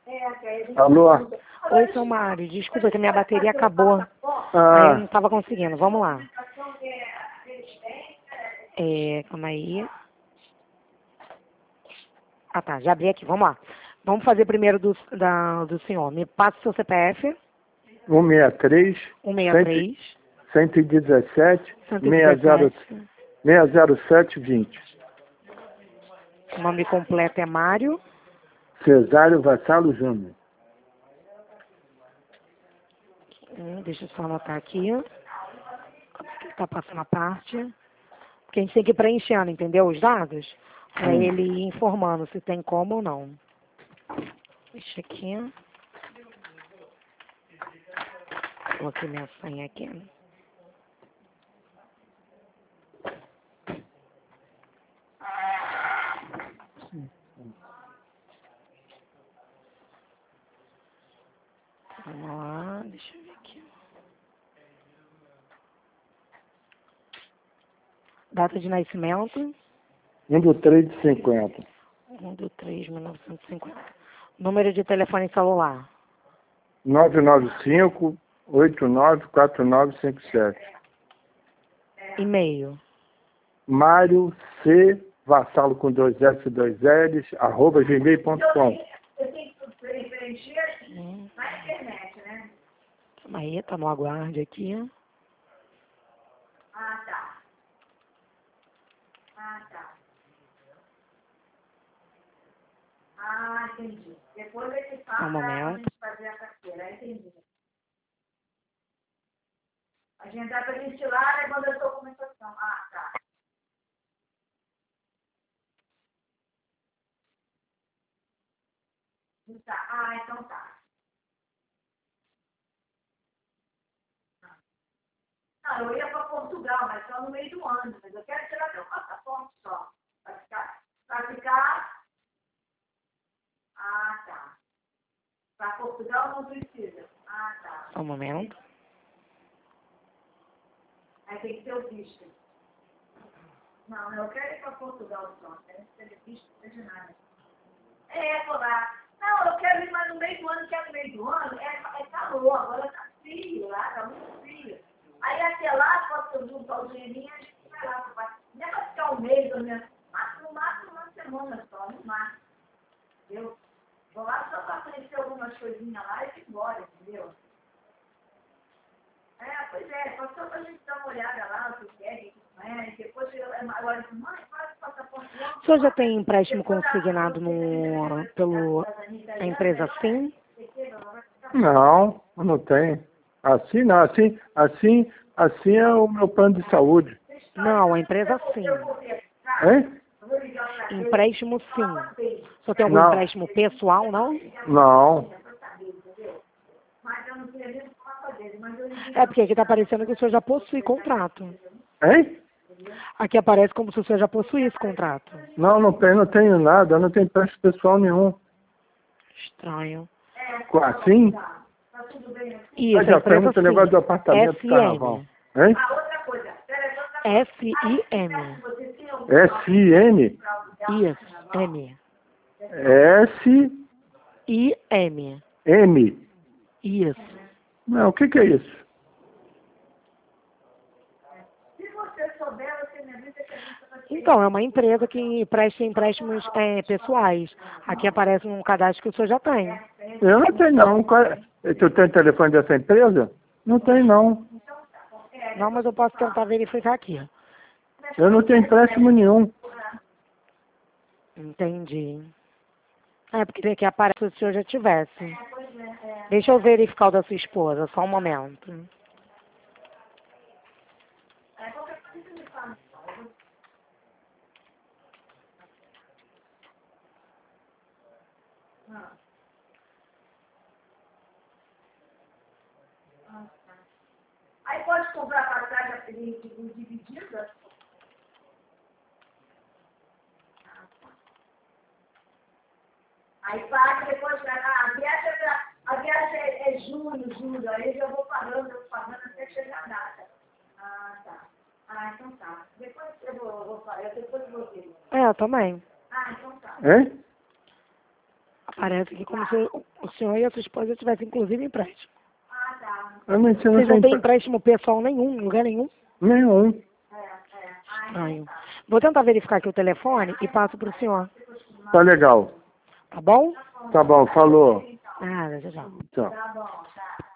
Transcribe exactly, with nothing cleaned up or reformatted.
Alô? Oi, seu Mário. Desculpa que a minha bateria acabou. Aí eu Ah, não estava conseguindo. Vamos lá. É, calma aí. Ah, tá. Já abri aqui. Vamos lá. Vamos fazer primeiro do, da, do senhor. Me passa o seu C P F. cento e sessenta e três, cento e sessenta e três, cento e dezessete, cento e seis zero sete, vinte. O nome completo é Mário. Cesário Vassalo Júnior. Hum, deixa eu só anotar aqui. Está passando a parte. Porque a gente tem que ir preenchendo, entendeu? Os dados. Para Hum. ele ir informando se tem como ou não. Deixa aqui. Coloquei minha senha aqui. Vamos lá, deixa eu ver aqui. Data de nascimento. um do três de cinquenta. um de três de mil novecentos e cinquenta. Número de telefone celular. nove nove cinco, oito nove quatro nove cinco sete. E-mail. Mário C. Vassalo com dois S e dois L's, arroba gmail ponto com. Hum. Calma aí, tá no aguarde aqui. Ah, tá. Ah, tá. Ah, entendi. Depois é que Um fala pra momento. gente fazer a carteira. Entendi. A gente dá pra gente ir lá levando a documentação. Ah, tá. Tá. Ah, então tá. Não, eu ia para Portugal, mas só no meio do ano. Mas eu quero tirar meu passaporte só. Para ficar. Para ficar. Ah, tá. Para Portugal não precisa. Ah, tá. Um momento. Aí tem que ter o visto. Não, eu quero ir para Portugal só. Não quero ter visto, não seja nada. É, vou lá. Não, eu quero ir mais no meio do ano, que é no meio do ano. É, é calor, agora tá frio lá, tá muito frio. Aí até lá, posso eu juntar o dinheirinho e a gente vai lá. Vai. Não é para ficar um mês, né? Mas no máximo uma semana só, no máximo. Entendeu? Vou lá só para conhecer algumas coisinhas lá e ir embora, entendeu? É, pois é, só para a gente dar uma olhada lá, o que quer, o que não é. Depois, eu, agora, mãe, faz o passaporte logo. O senhor já tem empréstimo consignado no, pelo, a empresa Sim? Não, não tem. Assim não, assim, assim, assim é o meu plano de saúde. Não, a empresa Sim. Hein? Empréstimo Sim. O senhor tem algum Não, empréstimo pessoal, não? não. É porque aqui está aparecendo que o senhor já possui contrato. Hein? Aqui aparece como se o senhor já possuísse contrato. Não, não tenho, não tenho nada, eu não tenho empréstimo pessoal nenhum. Estranho. Assim? Isso, Ah, a já empresa pergunta o negócio do Sim. apartamento do carnaval. S I M. Hein? S I M. S I N? Isso, M. S I M. M. Isso. Não, o que que é isso? Então, é uma empresa que presta empréstimos é, pessoais. Aqui aparece um cadastro que o senhor já tem. Eu não tenho não. Qual é? Tu tem telefone dessa empresa? Não tem não. Não, mas eu posso tentar verificar aqui. Eu não tenho empréstimo nenhum. Entendi. É, porque aqui aparece se o senhor já tivesse. Deixa eu verificar o da sua esposa, só um momento. Aí pode comprar passagem dividida? Aí paga, depois ah, a viagem, é, a viagem é, é junho, julho, aí eu já vou pagando, eu vou pagando até chegar a data. Ah, tá. Ah, então tá. Depois eu vou, vou fazer, depois eu vou ver. É, eu também. Ah, então tá. Hein? Aparece aqui como se o senhor e a sua esposa tivessem, inclusive, empréstimo. Ah, tá. Eu não sei, Vocês não não têm tem empréstimo pessoal nenhum, em lugar nenhum? nenhum. É, é. Ah, Estranho. Vou tentar verificar aqui o telefone e passo para o senhor. Tá legal. Tá bom? Tá bom, falou. Ah, tchau, tchau. Tchau. tá bom, tá.